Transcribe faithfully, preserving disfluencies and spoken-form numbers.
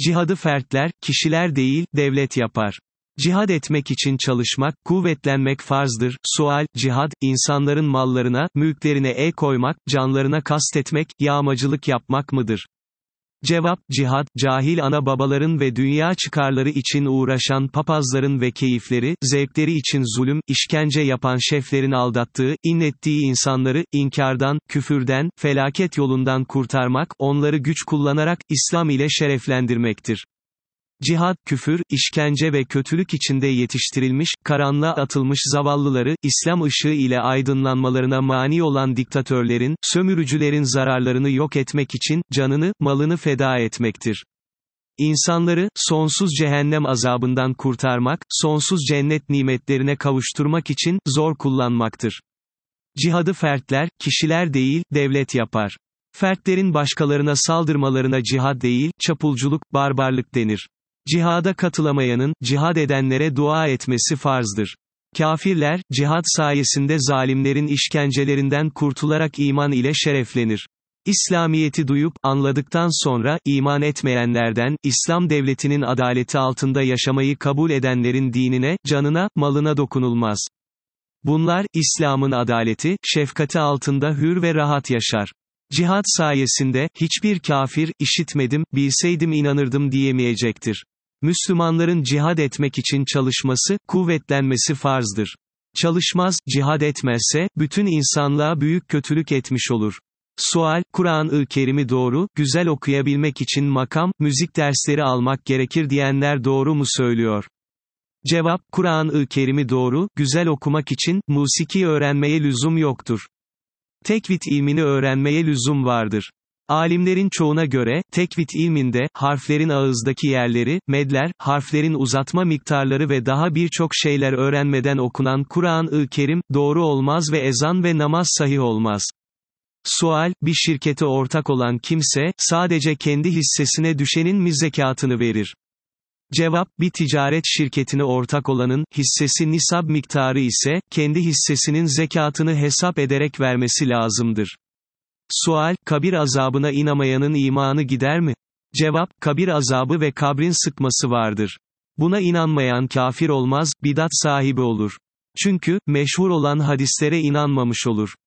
Cihadı fertler, kişiler değil, devlet yapar. Cihad etmek için çalışmak, kuvvetlenmek farzdır. Sual, cihad, insanların mallarına, mülklerine el koymak, canlarına kastetmek, yağmacılık yapmak mıdır? Cevap, cihad, cahil ana babaların ve dünya çıkarları için uğraşan papazların ve keyifleri, zevkleri için zulüm, işkence yapan şeflerin aldattığı, inlettiği insanları, inkardan, küfürden, felaket yolundan kurtarmak, onları güç kullanarak, İslam ile şereflendirmektir. Cihad, küfür, işkence ve kötülük içinde yetiştirilmiş, karanlığa atılmış zavallıları, İslam ışığı ile aydınlanmalarına mani olan diktatörlerin, sömürücülerin zararlarını yok etmek için, canını, malını feda etmektir. İnsanları, sonsuz cehennem azabından kurtarmak, sonsuz cennet nimetlerine kavuşturmak için, zor kullanmaktır. Cihadı fertler, kişiler değil, devlet yapar. Fertlerin başkalarına saldırmalarına cihad değil, çapulculuk, barbarlık denir. Cihada katılamayanın, cihad edenlere dua etmesi farzdır. Kafirler, cihad sayesinde zalimlerin işkencelerinden kurtularak iman ile şereflenir. İslamiyeti duyup, anladıktan sonra, iman etmeyenlerden, İslam devletinin adaleti altında yaşamayı kabul edenlerin dinine, canına, malına dokunulmaz. Bunlar, İslam'ın adaleti, şefkati altında hür ve rahat yaşar. Cihad sayesinde, hiçbir kafir, işitmedim, bilseydim inanırdım diyemeyecektir. Müslümanların cihad etmek için çalışması, kuvvetlenmesi farzdır. Çalışmaz, cihad etmezse, bütün insanlığa büyük kötülük etmiş olur. Sual, Kur'an-ı Kerim'i doğru, güzel okuyabilmek için makam, müzik dersleri almak gerekir diyenler doğru mu söylüyor? Cevap, Kur'an-ı Kerim'i doğru, güzel okumak için, musiki öğrenmeye lüzum yoktur. Tekvit ilmini öğrenmeye lüzum vardır. Alimlerin çoğuna göre, tekvit ilminde, harflerin ağızdaki yerleri, medler, harflerin uzatma miktarları ve daha birçok şeyler öğrenmeden okunan Kur'an-ı Kerim, doğru olmaz ve ezan ve namaz sahih olmaz. Sual, bir şirkete ortak olan kimse, sadece kendi hissesine düşenin mi zekatını verir? Cevap, bir ticaret şirketine ortak olanın, hissesi nisab miktarı ise, kendi hissesinin zekatını hesap ederek vermesi lazımdır. Sual, kabir azabına inanmayanın imanı gider mi? Cevap, kabir azabı ve kabrin sıkması vardır. Buna inanmayan kafir olmaz, bidat sahibi olur. Çünkü, meşhur olan hadislere inanmamış olur.